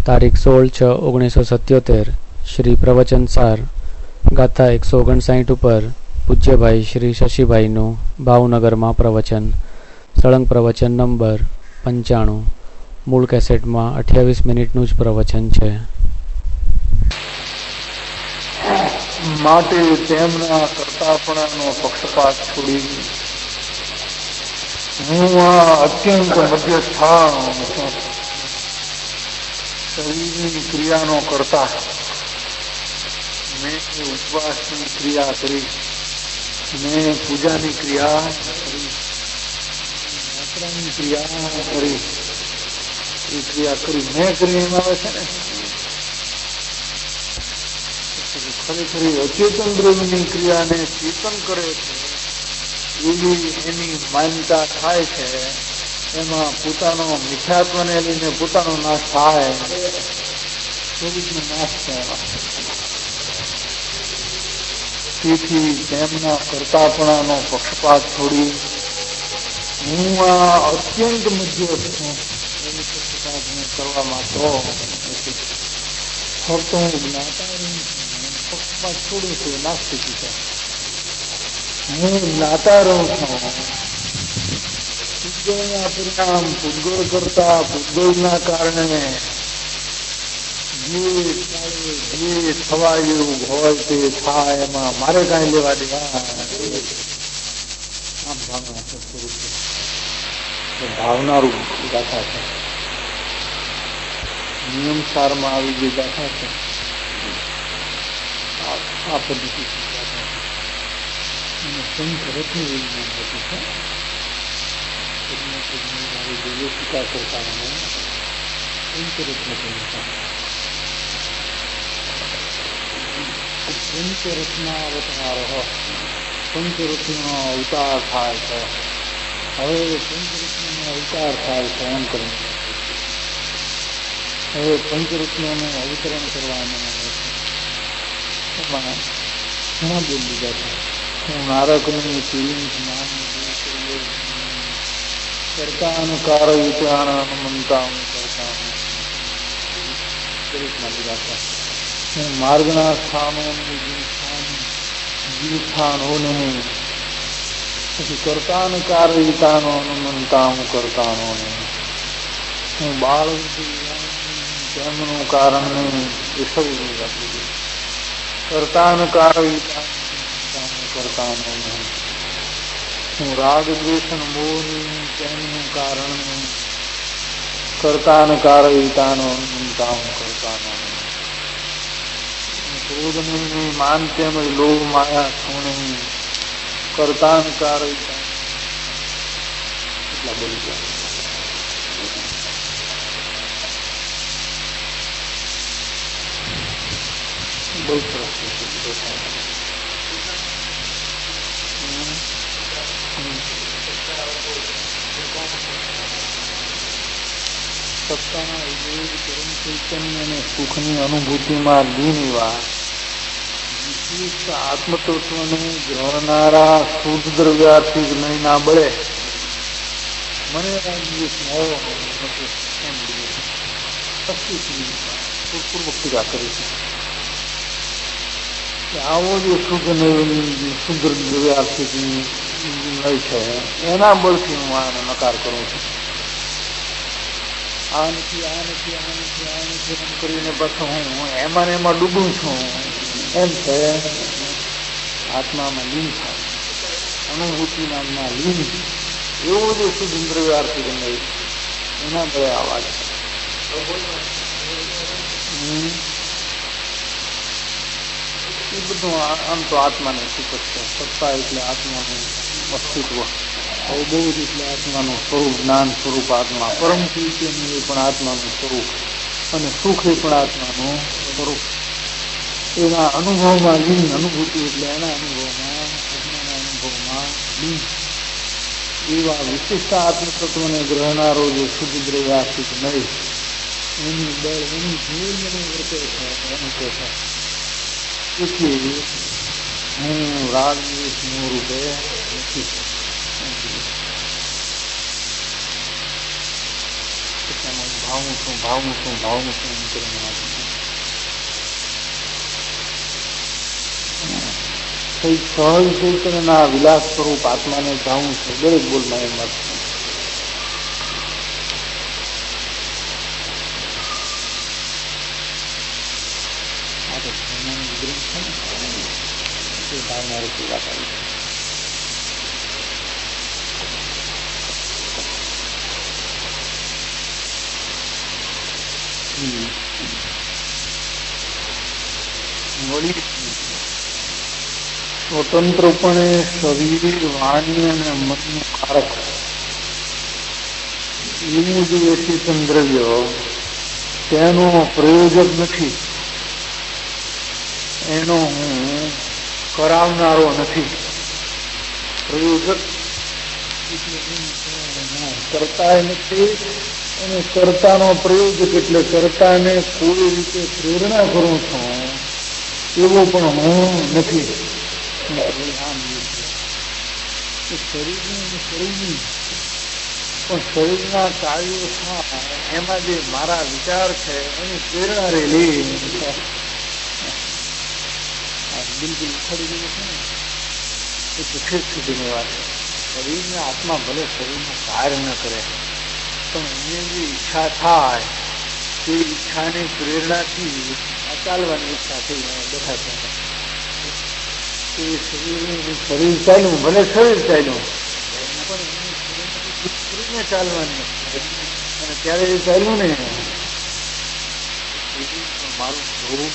તારીખ 16/6/1977 શ્રી પ્રવચન સાર ગાથા 159 ઉપર પૂજ્યભાઈ શ્રી શશીભાઈનું ભાવનગરમાં પ્રવચન. સળંગ પ્રવચન નંબર 95. મૂળ કેસેટમાં 28 મિનિટનું જ પ્રવચન છે. માટે તેમના કરતાપણાનો પક્ષપાત છોડી હું આ અત્યંત મધ્યસ્થાન શરીરની ક્રિયાનો કરતા. મેં ઉપવાસની ક્રિયા કરી, મેં પૂજાની ક્રિયા કરી, યાત્રાની ક્રિયા કરી, એ ક્રિયા કરી મેં કરી એમ આવે છે ને. ખરેખર અચેતન દ્રવ્યની ક્રિયાને ચેતન કરે છે એવી એની માન્યતા થાય છે. એમાં પોતાનો મિથ્યાત્વને લઈને પોતાનો નાશ થાય, સ્વરૂપનો નાશ થાય. તેથી તેમના કરતાપણાનો પક્ષપાત છોડી હું આ અત્યંત મધ્યસ્થ છું એની પક્ષપાત હું કરવા માંગતો ફક્ત હું જ્ઞાતા પક્ષપાત છોડું છું. નાસ્તિક છે, હું જ્ઞાતા રહું છું. પૂતગળના પરિણામ પૂતગળ કરતા પૂતગળના કારણે જે થવાયું હોય તે થાય, એમાં મારે કાંઈ લેવા દેવા. આમ ભાવના સ્વરૂપ ભાવના રૂપ ગાથા છે. નિયમ સારમાં આવી જે ગાથા છે આ પદ્ધતિ ગાથા છે. અને સંત રત્ન વિજ્ઞાન હતું છે. ટીકા કરતા પંચરત્નાવતારો પંચરત્નનો અવતાર થાય છે. હવે પંચરત્નનો અવતાર થાય છે એમ કરી હવે પંચરત્નોનું અવતરણ કરવાનું એમાં ઘણા બોલી ગયા છે. હું નારકની તિલિંગ નામ કરતા કારયુતાન હનુમંતા કરતા હું માર્ગના સ્થાનોની જીવસ્થાનોને પછી કરતા કારયુતાનો હનુમંતા હું કરતાનો હું બાળ તેમનું કારણ એ સૌ કરતા કારયુતાન કરતાનો હું રાગ દ્વેષન મોહની તેમનું કારણ કરતા કારયુતાનો હનુમંતા હું કરતાનો ક્રોધની માન તેમજ લોભ માયા છોણી કરતા કારયુતાન એટલા બોલી ગયા. બહુ સરસ સત્તાના વિવેક પરમ ચૈતન્ય અને સુખની અનુભૂતિમાં લીનવા વિશિષ્ટ આત્મતત્વને ગ્રહનારા શુદ્ધ દ્રવ્યાર્થી જ્ઞાનના બળે મને પૂર્વક્તિકા કરી છે. આવો જે શુદ્ધ દ્રવ્યાર્થી લય છે એના બળથી હું આને નકાર કરું છું. આ નથી આ નથી આ નથી આ નથી એમ કરીને પાછું હું એમાં એમાં ડૂબું છું એમ છે. આત્મામાં લીન થાય, અનુભૂતિ નામમાં લીન, એવો જે શુદ્ધ દ્રવ્યાર્થી ગમે એના બળે આવાજ એ બધું આમ તો આત્માને સુખ છે. સત્તા એટલે આત્માનું અસ્તિત્વ, અવબોધ એટલે આત્માનું સ્વરૂપ, જ્ઞાન સ્વરૂપ આત્મા, પરમ ચૈતન્ય એ પણ આત્માનું સ્વરૂપ અને સુખ એ પણ આત્માનું સ્વરૂપ. એના અનુભવમાં લીન, અનુભૂતિ એટલે એના અનુભવમાં આત્માના અનુભવમાં લીન એવા વિશિષ્ટ આત્મતત્વને ગ્રહનારો જે શુદ્ધ દ્રવ્યાર્થિક નહીં એની બળ એની જીવન મને વર્તે છે એમ કહે છે. તેથી હું રાગ દ્વેષ મોહ રૂપે નથી. એમાં ભાવું છું ભાવું છું ભાવું છું એમ કરીને સહજ ચૈતન્યના વિલાસ સ્વરૂપ આત્માને ભાવું છું દરેક બોલમાં એમ વાત ભાવના રૂપી વાત આવી વળી સ્વતંત્રપણે શરીર વાણી અને મનનું કારક એવું જે ચેતન દ્રવ્ય તેનો પ્રયોજક નથી, એનો હું કરાવનારો નથી. પ્રયોજક કરતા નથી અને કર્તાનો પ્રયોજક એટલે કર્તાને કોઈ રીતે પ્રેરણા કરું છું એવો પણ હું નથી. પણ શરીરના કાર્યો થાય એમાં જે મારા વિચાર છે એની પ્રેરણા રહેલી બિલકુલ ઉખાડી ગયું છે ને એ સુખે સુધીની વાત છે. શરીરના આત્મા ભલે શરીરનું કાર્ય ન કરે પણ એને જે ઈચ્છા થાય તે ઈચ્છાની પ્રેરણાથી ચાલવાની ઈચ્છા થઈ બેઠા છે. શરીર ચાલ્યું ભલે શરીર ચાલ્યું પણ ચાલવાની અને ત્યારે એ ચાલ્યું ને મારું સ્વરૂપ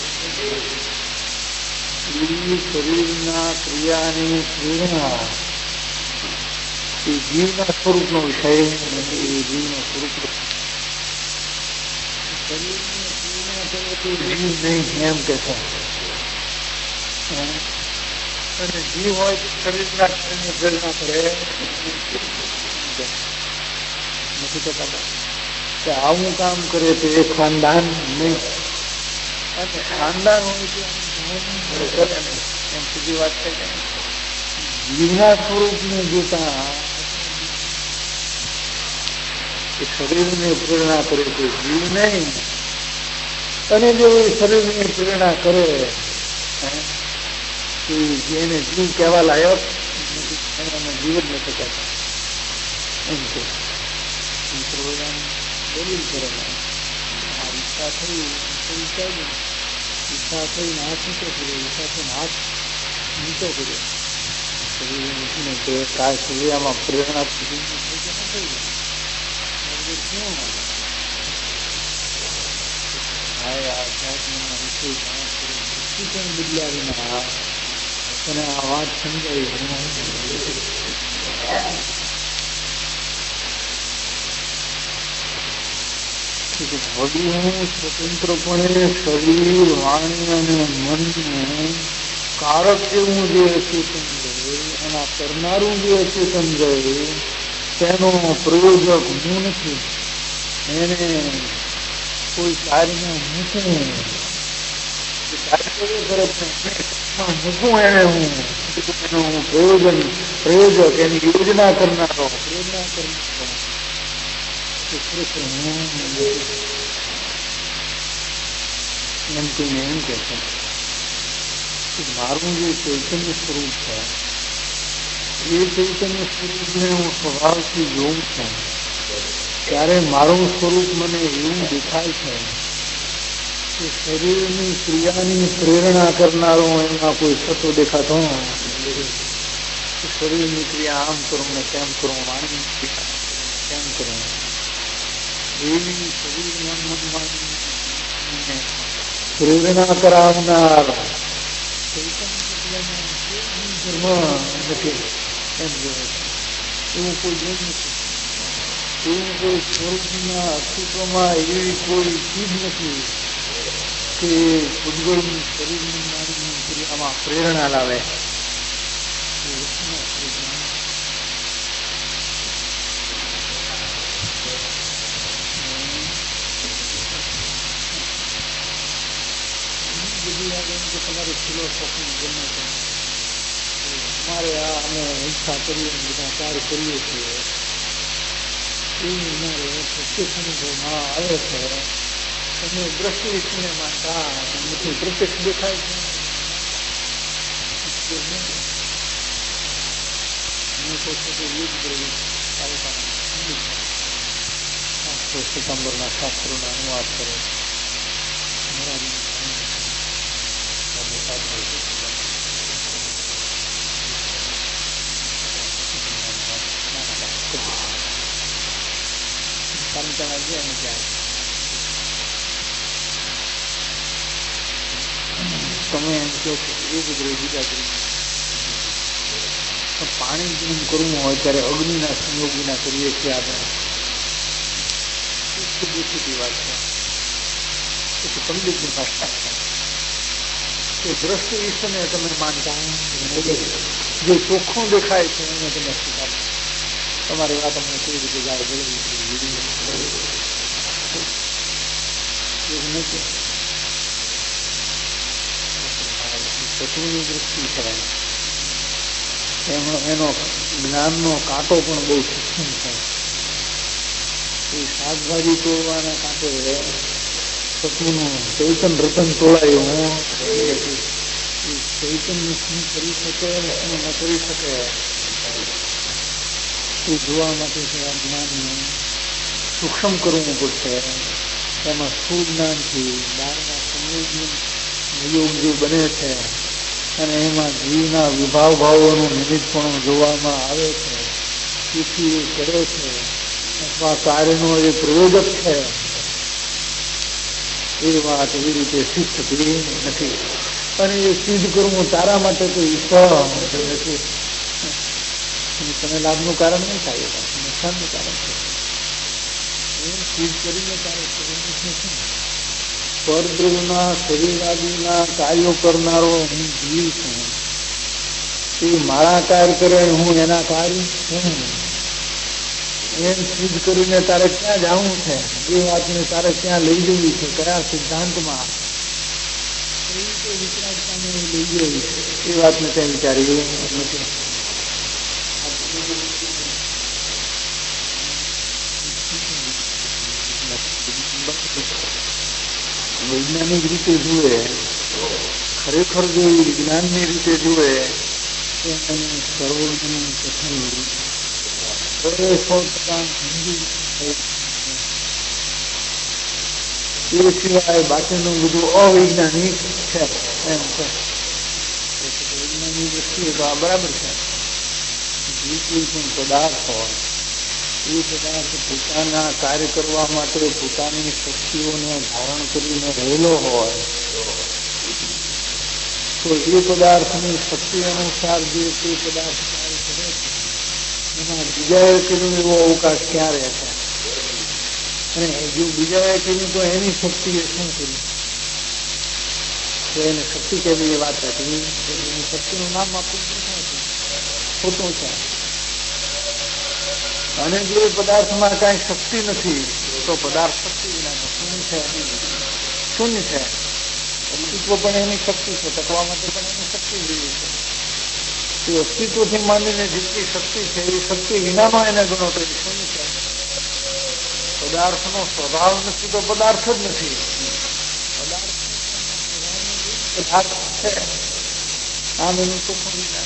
શરીરના ક્રિયાની પ્રેરણા એ જીવના સ્વરૂપનો વિષય જીવના સ્વરૂપ શરીરની જીવ નહીં એમ કે છે. અને જીવ હોય તો શરીરના કાર્યની પ્રેરણા કરે નથી કરતા કે આવું કામ કરે તો એ ખાનદાન નહીં અને ખાનદાન હોય તો કરે નહીં એમ સીધી વાત થઈ જાય. જીવના સ્વરૂપને જોતા એ શરીરને પ્રેરણા કરે તો જીવ નહીં અને જો એ શરીરની પ્રેરણા કરે જેને જીવ કહેવા લાયક એને જીવ જ નથી કહેતા એમ કે દલીલ કરેલા આ ઈચ્છા થઈ ઈચ્છા થઈને હાથ નીચો કર્યો ઈચ્છા થઈને હાથ નીચો કર્યો શરીરમાં પ્રેરણા બદલ્યા વિના અને આ વાત સમજાવી વળી હું સ્વતંત્રપણે શરીર વાણી અને મનનું કારક જેવું જે અચેતન રહે એના કરનારું જે અચેતન રહે તેનો પ્રયોજક હું નથી. એને કોઈ કાર્યમાં મૂકું મૂકું એને હું પ્રયોજક એની યોજના કરનારો પ્રેરણા કરનારો એમ કહીને એમ કે છે મારું જે ચૈતન્ય સ્વરૂપ છે એ ચૈતન્ય સ્વરૂપને હું સ્વભાવથી જોઉં છું ત્યારે મારું સ્વરૂપ મને એવું દેખાય છે કે શરીરની ક્રિયાની પ્રેરણા કરનારો એમાં કોઈ સત્વ દેખાતો શરીરની ક્રિયા આમ કરું ને તેમ કરું વાણી તેમ કરું એવી શરીર પ્રેરણા કરાવનાર નથી એમ એવું કોઈ જોઈ નથી. એવું કોઈ સ્વરૂપના અસ્તિત્વમાં એવી કોઈ ચીજ નથી કે ઉદ્ગળની શરીરની નાની ક્રિયામાં પ્રેરણા લાવે. તમારી ફિલોસોફી ગમે છે અમારે આ અમે ઈચ્છા કરીએ બધા કાર્ય કરીએ છીએ પ્રત્યક્ષ અનુભવમાં આવે છે. તમે દ્રષ્ટિ વિષ્ણુને માનતા નથી, પ્રત્યક્ષ દેખાય છે. સિતંબરના શાસ્ત્રોનો અનુવાદ કરે તમે એમ કહો છો એ બધું બીજા પાણી જેમ કરવું હોય ત્યારે અગ્નિના સંયોગીના કરીએ છીએ આપણે. દેખીતી વાત છે. પછી પંડિતની ભાષા છે કે દ્રષ્ટિ વિશ્વને તમે માનતા જે ચોખ્ખું દેખાય છે એને તમે સ્વીકારો. તમારી વાત અમને કેવી રીતે જાય ચટણી દૃષ્ટિ છે એનો જ્ઞાનનો કાંટો પણ બહુ સૂક્ષ્મ છે. એ શાકભાજી તોડવાના કાંટે સતુનું ચૈતન રતન તોડાયું ચૈતન શું કરી શકે શું ન કરી શકે એ જોવા માટે આ જ્ઞાનને સૂક્ષ્મ કરવું પડશે. એમાં સુજ્ઞાનથી બહારના સંયોગ જે બને છે અને એમાં જીવના વિભાવ ભાવોનું નિમિત્તપણું જોવામાં આવે છે. તેથી એ કરે છે અથવા કાર્યનો એ પ્રયોજક છે. એ વાત એવી રીતે સિદ્ધ થતી નથી. અને એ સિદ્ધ કરવું તારા માટે તો ઈશ્વર નથી. તમે લાભનું કારણ નહીં થાય, નુકસાનનું કારણ છે. સિદ્ધ કરીને તારે પરદ્રવના શરીરાદિના કાર્યો કરનારો હું જીવ છું. એ મારા કાર્ય કરે હું એના કાર્ય છું. એમ સિદ્ધ કરીને તારે ક્યાં જવું છે? એ વાતને તારે ક્યાં લઈ જવી છે? કયા સિદ્ધાંતમાં વિચારતાને લઈ જવી છે? એ વાતને ત્યાં વિચારી નથી. વૈજ્ઞાનિક રીતે જુએ, ખરેખર જો વિજ્ઞાનની રીતે જુએ સર્વજ્ઞનું કથન એ સિવાય બાકીનું બધું અવૈજ્ઞાનિક છે. એમ છે વૈજ્ઞાનિક દ્રષ્ટિએ તો આ બરાબર છે. જે કોઈ પણ પદાર્થ હોય એ પદાર્થ પોતાના કાર્ય કરવા માટે પોતાની શક્તિઓને ધારણ કરીને રહેલો હોય તો એ પદાર્થની શક્તિ અનુસાર જે તે પદાર્થ કાર્ય કરે છે એમાં બીજાએ કર્યું એવો અવકાશ ક્યાં રહે છે? અને જો બીજાએ કર્યું તો એની શક્તિએ શું કર્યું તો એને શક્તિ કેવી એ વાત હતી. એની શક્તિનું નામ આપવું ખોટું છે. અને જો એ પદાર્થમાં કઈ શક્તિ નથી તો પદાર્થ શક્તિ વિના શૂન્ય છે. અસ્તિત્વ પણ એની શક્તિ છે, ટકવા માટે પણ એની શક્તિ જેવી છે. એ અસ્તિત્વથી માંડીને જેટલી શક્તિ છે એ શક્તિ વિનાનો એને ગણો તો એ શૂન્ય છે. પદાર્થનો સ્વભાવ નથી તો પદાર્થ જ નથી. પદાર્થ છે આમ એનું સૂક્ષ્મ વિચાર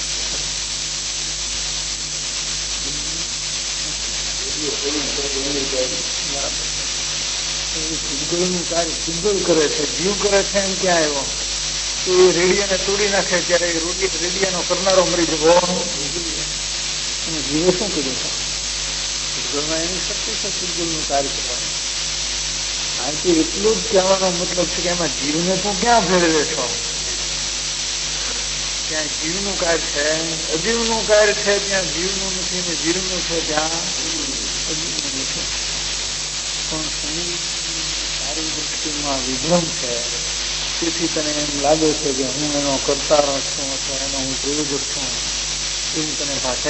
સિદ્ધોળનું કાર્ય સિદ્ધોળ કરે છે, જીવ કરે છે. એમ ક્યાં આવ્યો તો એ રેડિયાને તોડી નાખે ત્યારે રેડિયાનો કરનારો મરી જવો અને જીવે શું કર્યું છે? સિદ્ધોળમાં એની શક્તિ છે સિદ્ધોળનું કાર્ય કરવાનું. આથી એટલું જ કહેવાનો મતલબ છે કે એમાં જીવને તું ક્યાં ભેળવે છો? ત્યાં જીવનું કાર્ય છે, અજીવનું કાર્ય છે ત્યાં જીવનું નથી ને જીવનું છે ત્યાં અજીવનું નથી. પણ તારી દૃષ્ટિમાં વિભ્રમ છે. તેથી તને એમ લાગે છે કે હું એનો કરતા છું અથવા એનો હું પ્રયોજક છું એવું તને ભાષે.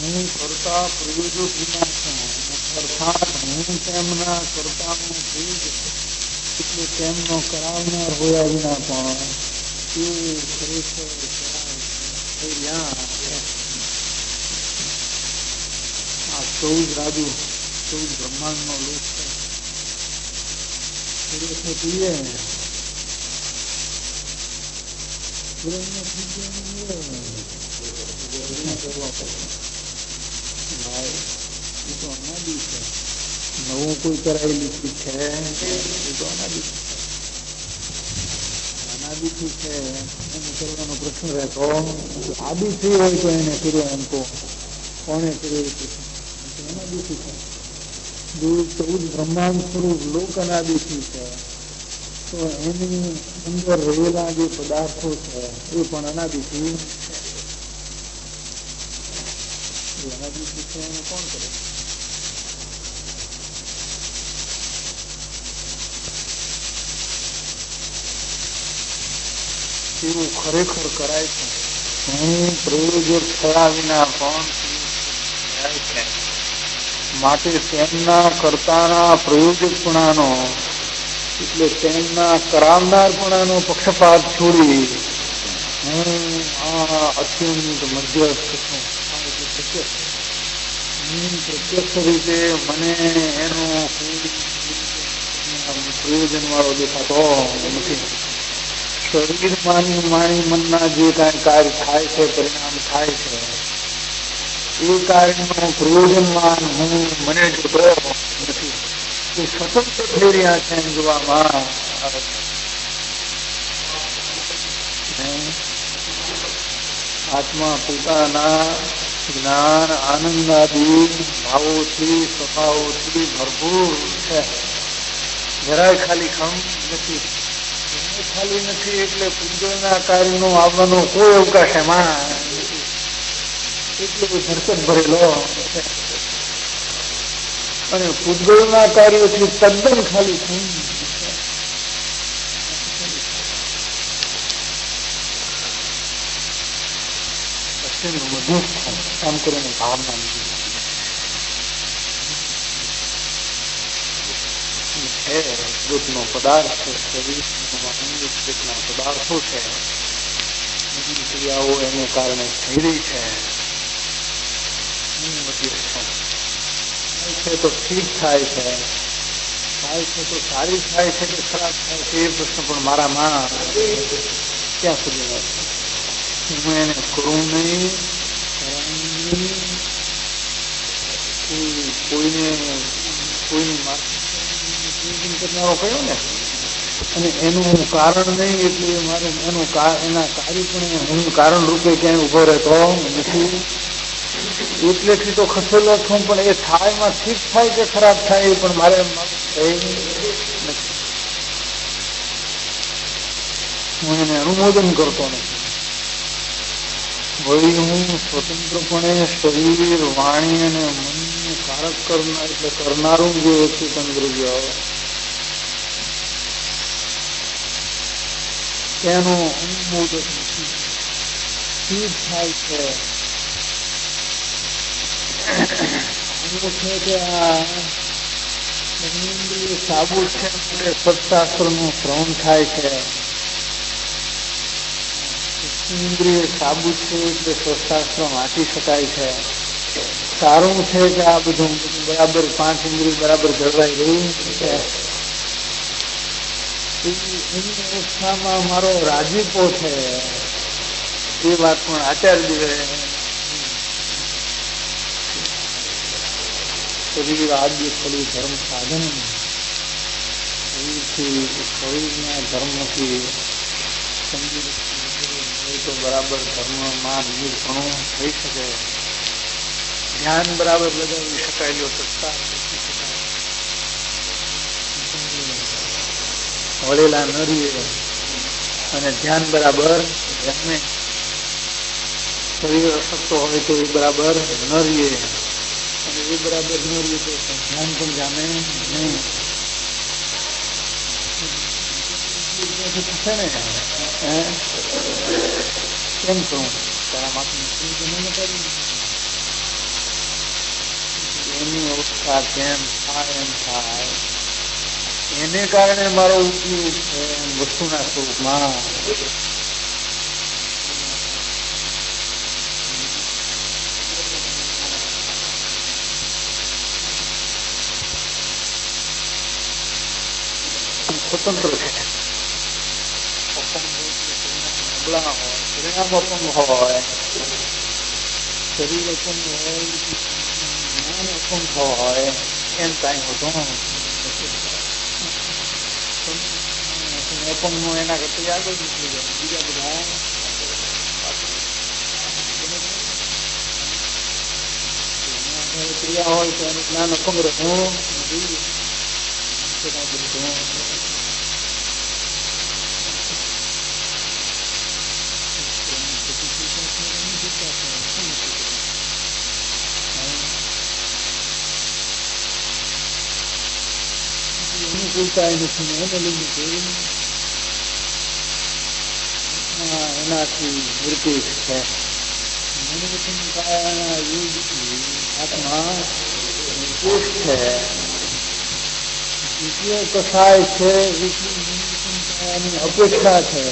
હું કરતા પ્રયોજક વિના છું, અર્થાત હું તેમના કરતાનું પ્રયોજક એટલે તેમનો કરાવનાર હોયા વિના પણ તે ખરેખર કરાય. આ 14 રાજુ 14 બ્રહ્માંડનો લોક છે. નવું કોઈ કરાયેલી ચીજ છે એ તો અનાદિથી છે. એને કરવાનો પ્રશ્ન રહેતો આદિથી હોય તો એને કર્યો એમ તો કોને કર્યો અનાદિથી છે. 14 બ્રહ્માંડ સ્વરૂપ લોક અનાદિથી છે. તો એની અંદર રહેલા જે પદાર્થો છે એ પણ અનાદિથી છે. અનાદિથી છે એને કોણ કરે? એવું ખરેખર કરાય છે. હું પ્રયોજક થયા વિના પણ કરાય છે. માટે તેમના કર્તાના પ્રયોજકપણાનો એટલે તેમના કરાવનારપણાનો પક્ષપાત છોડી હું આ અત્યંત મધ્યસ્થ છું. પ્રત્યક્ષ રીતે મને એનો પ્રયોજન વાળો દેખાતો નથી. શરીર માણી મનના જે કાંઈ કાર્ય થાય છે, પરિણામ થાય છે, એ કાર્યનું પ્રયોજનવાન હું મને જોતો નથી. એ સ્વતંત્ર થઈ રહ્યા છે એમ જોવામાં આવે છે. આત્મા પોતાના જ્ઞાન આનંદાદી ભાવોથી સ્વભાવોથી ભરપૂર છે. જરાય ખાલી ખમ નથી. ખાલી નથી એટલે પૂજ્યના કાર્યનો આવવાનો કોઈ અવકાશ એમાં નથી. એટલો ધરકત ભરેલો છે. અને પૂજ્યના કાર્યોથી તદ્દન ખાલી ખમ કામ કરીને ભાવના છે. દુઃખનો પદાર્થ છે. શરીરના પદાર્થો છે. ક્રિયાઓ એને કારણે થઈ રહી છે. છે તો ઠીક થાય છે. થાય છે તો સારી થાય છે કે ખરાબ થાય છે એ પ્રશ્ન પણ મારામાં ક્યાં સુધી હું એને કરું નહીં. કોઈની કરનારો કયો ને અને એનું કારણ નહીં એટલે મારે એના કાર્ય પણ હું કારણ રૂપે ક્યાંય ઉભો રહેતો નથી. એટલેથી તો ખસેલો છું પણ એ થાયમાં ઠીક થાય કે ખરાબ થાય એ પણ મારે નથી. હું એને અનુમોદન કરતો નથી. વળી હું સ્વતંત્રપણે શરીર વાણી અને મનનું કારક કરનાર એટલે કરનારું જે ચેતન દ્રવ્ય એનો અનુમોદક નથી. ઠીક થાય છે. છે કે આ ઇન્દ્રિય સાબુત છે એટલે સત્શાસ્ત્રનું શ્રવણ થાય છે. ઇન્દ્રિય સાબુત છે એટલે સત્શાસ્ત્ર વાંચી શકાય છે. સારું છે કે આ બધું બરાબર 5 ઇન્દ્રિય બરાબર જળવાઈ રહ્યું છે. એની અવસ્થામાં મારો રાજીપો છે. એ વાત પણ આચાર્ય શરીર આદ્ય ફળી ધર્મ સાધન શરીરના ધર્મથી સમજી તો બરાબર ધર્મમાં નિર્પણું થઈ શકે. ધ્યાન બરાબર લગાવી શકાય. સત્તા વળેલા ન રહીએ અને ધ્યાન બરાબર ધ્યાને શરીર અશક્ત હોય તો એ બરાબર ન રહીએ અને એ બરાબર ન રહીએ તો ધ્યાન પણ જામે નહીં. છે ને કેમ કહું તારા માથું એની અવસ્થા કેમ થાય એમ થાય, એને કારણે મારો ઉપયોગ છે વસ્તુના સ્વરૂપમાં. સ્વતંત્ર છે. નબળા હોય, પરિણામ અપંગ હોય, શરીર અપંગ હોય, જ્ઞાન અપંગ હોય, એમ કાંઈ હોતો અપંગ નું એના કરતા આગળ નીકળી જાય. બીજા બધા ક્રિયા હોય તો એનું જ્ઞાન અપંગ રહેવું જોઈએ. એનાથી નિર્દેશ છે. આત્મા નિર્દેશ છે. દ્વિતીય કસાય છે એની અપેક્ષા છે.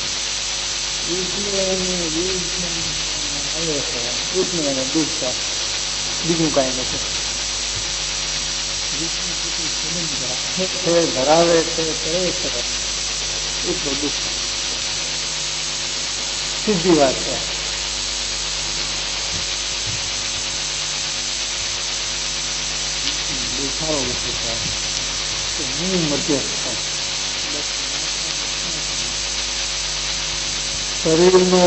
બીજું કઈ નથી. ધરાવે છે, કરે છે, એટલું દુઃખ. સીધી વાત છે. સારો વિષય છે. હું મધ્યસ્થ છું. શરીરનો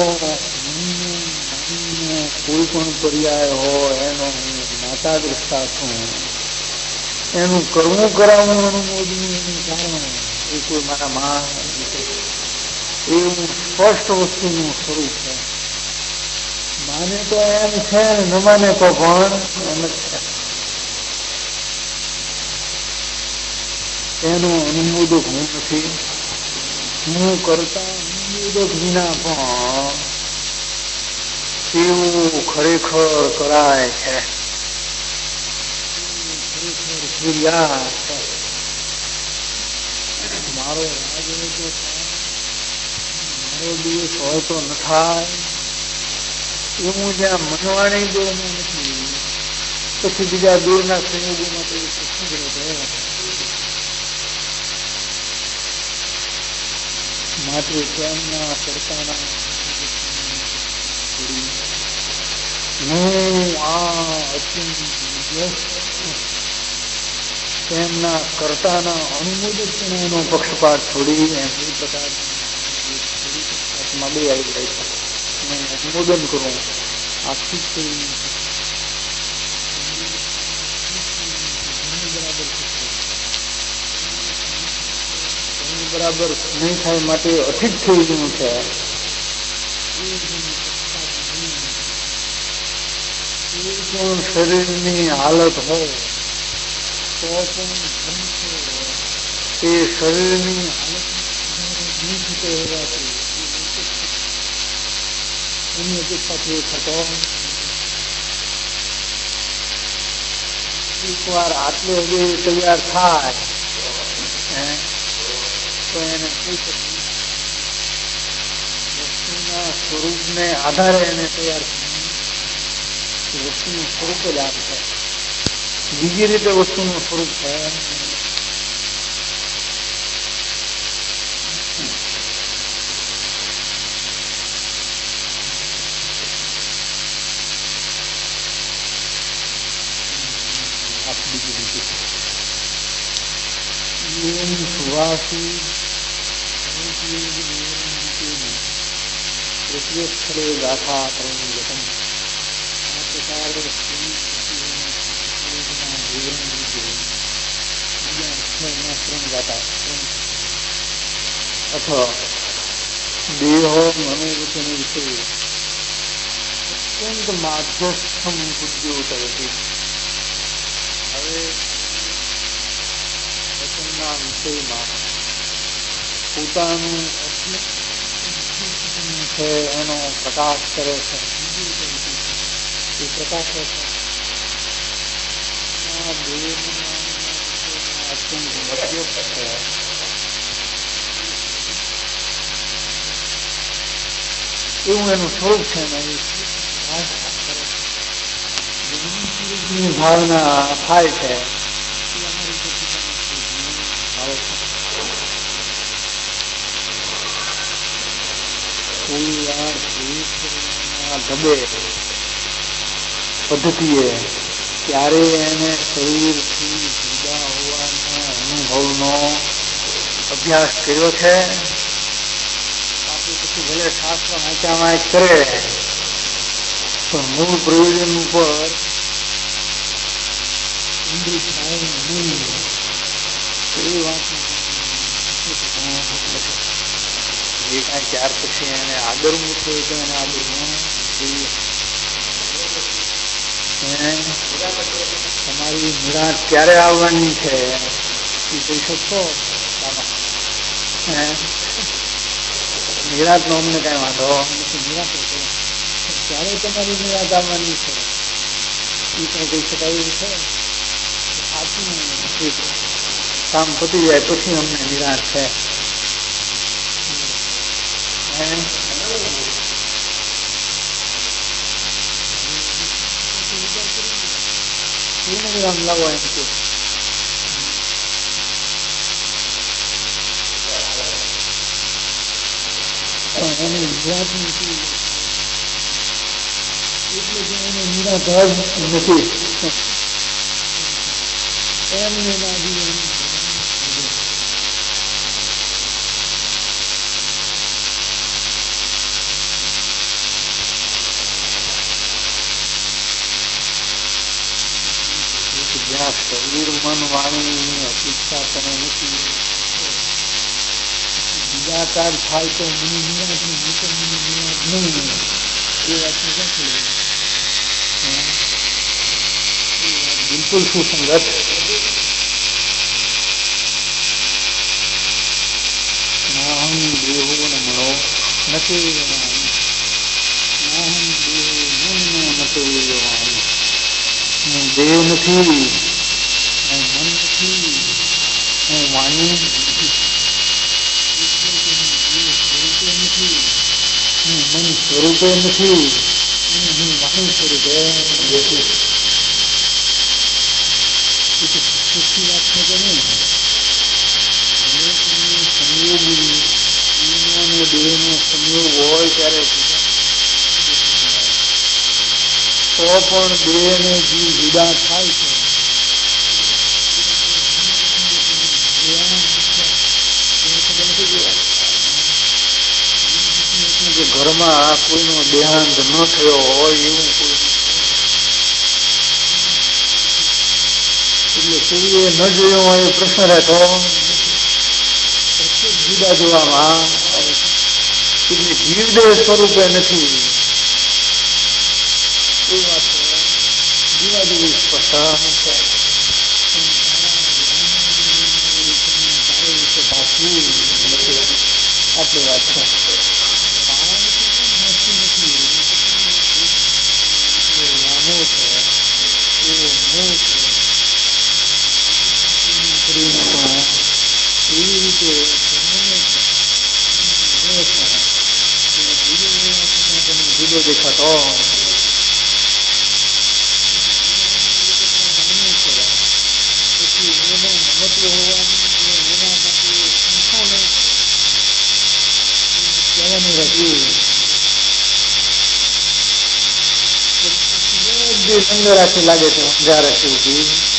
કોઈ પણ પર્યાય હોય એનો હું માતા દ્રષ્ટા છું. એનું કરવું કરાવવું અનુમોદવું એનું કારણ એ કોઈ મારા માં એવું સ્પષ્ટ વસ્તુનું સ્વરૂપ છે. માને તો એમ છે, ન માને તો પણ એમ જ છે. એનો અનુમોદક હું નથી. હું કરતા અનુમોદક વિના પણ કેવું ખરેખર કરાય છે. મારો રાજ હોય તો મારો દિવસ હોય તો ન થાય એવું જ્યાં મનવાણી દોરમાં નથી. પછી બીજા દૂરના સંયોગોમાં તો માટે તેમના કરતાના હું આ અત્યંત તેમના કર્તાના અનુમોદકનો પક્ષપાત છોડી એ પ્રકાર આત્મા બે આવી જાય છે. અનુમોદન કરું આખી બરાબર નહીં થાય માટે અઠીક થઈ ગયું છે. પણ શરીરની હાલત હોય તો પણ એ શરીરની હાલત હોવાથી એની અપેક્ષાથી થતો એકવાર આટલે હવે તૈયાર થાય તો એને કહી શકીએ વસ્તુના સ્વરૂપને આધારે એને તૈયાર વસ્તુનું સ્વરૂપ જ આપ છે. બીજી રીતે વસ્તુનું સ્વરૂપ છે. સુવાસી સ્થળે ગાથા પ્રેમ આ પ્રકારે અથવા દેહો મનોવચન વિષય અત્યંત માધ્યસ્થમ બુદ્ધિ. હવે વચનના વિષયમાં પોતાનું છે એનો પ્રકાશ કરે છે. એ પ્રકાશ અત્યંત મતલબ છે. એવું એનું સ્વરૂપ છે ને ની ભાવના થાય છે. ઢબે પદ્ધતિએ ત્યારે એને શરીરથી જુદા હોવાના અનુભવનો અભ્યાસ કર્યો છે. પછી ભલે શાસ્ત્ર વાંચામાં કરે પણ મૂળ પ્રયોજન ઉપર કેન્દ્રિત થાય નહીં. એ વાત જે કાંઈ ત્યાર પછી એને આદરવું છે તો એને આદરવું જોઈએ. તમારી નિરાશ ક્યારે આવવાની છે એ કહી શકશો? નિરાશ નો અમને કઈ વાંધો નિરાશ ક્યારે તમારી નિરાશ આવવાની છે એ કઈ કહી શકાય એવું છે? સાચું કામ પતી જાય પછી અમને નિરાશ છે. આમ લાવો એમ કે એની નિરાશ નથી એટલે કે એને નિરાશ નથી એમને લાગી શરીર મન વાણીની અપેક્ષા તમે નથી બીજાકાર થાય તો મને નિરાશ નહીં એ વાત બિલકુલ સુસંગત. નાહમ દેહો નમણો નથી નાહમ દેહો નથી હું દેહ નથી, હું મન નથી, હું વાણી નથી, હું મન સ્વરૂપે નથી, હું વાણી સ્વરૂપે નથી. સચ્ચી વાત છે કે નહીં? સંયોગ અને દેહનો સંયોગ હોય ત્યારે તો પણ દેહ ને જીવ જુદા થાય છે. ઘરમાં કોઈનો દેહાંત ન થયો હોય એવું કોઈ એટલે કોઈએ ન જોયો હોય એ પ્રશ્ન રહેતો જુદા જોવામાં એટલે જીવદેહ સ્વરૂપે નથી એ વાત જુદા જુદી સ્પષ્ટ આટલી વાત છે. જુદો દેખાતો પછી એનો મહત્વ હોવાનું એના માટે સંસ્થાને કહેવાનું રહ્યું બધી સંગ રાખી લાગે છે સમજા રાખી